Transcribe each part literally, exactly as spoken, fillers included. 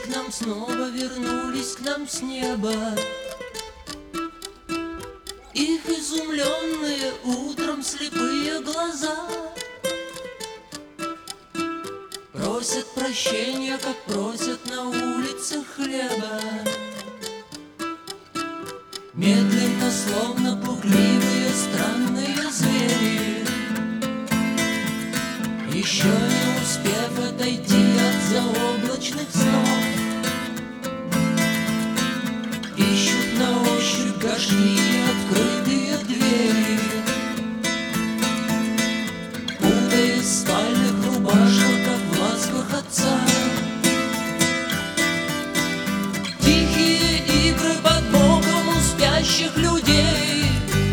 к нам, снова вернулись к нам с неба. Их изумленные утром слепые глаза просят прощения, как просят на улицах хлеба. Медленно, словно пугливые странные звери, еще не успев отойти от заоблачных снов, ищут на ощупь горшки и открытые двери, путаясь в спальных рубашках, как в ласках отца. Тихие игры под боком у спящих людей.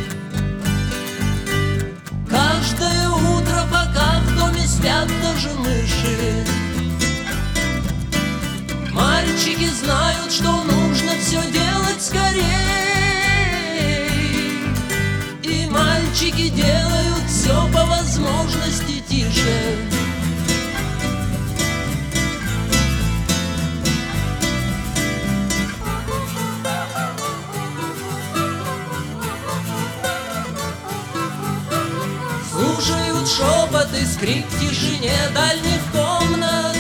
Каждое утро, пока в доме спят даже мыши, мальчики знают, что нужно все делать скорей. И мальчики делают все по возможности тише. Слушают шепот и скрип в тишине дальних комнат.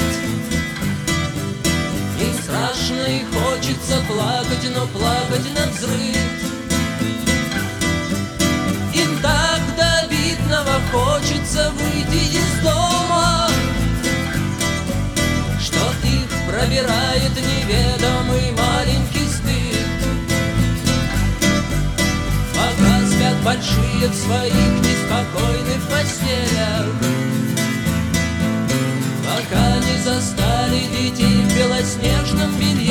Им страшно и хочется плакать, но плакать навзрыд. Им так до видного хочется выйти из дома, что их пробирает неведомый маленький стыд. Пока спят большие в своих неспокойных постелях, пока не застали детей в белоснежном белье.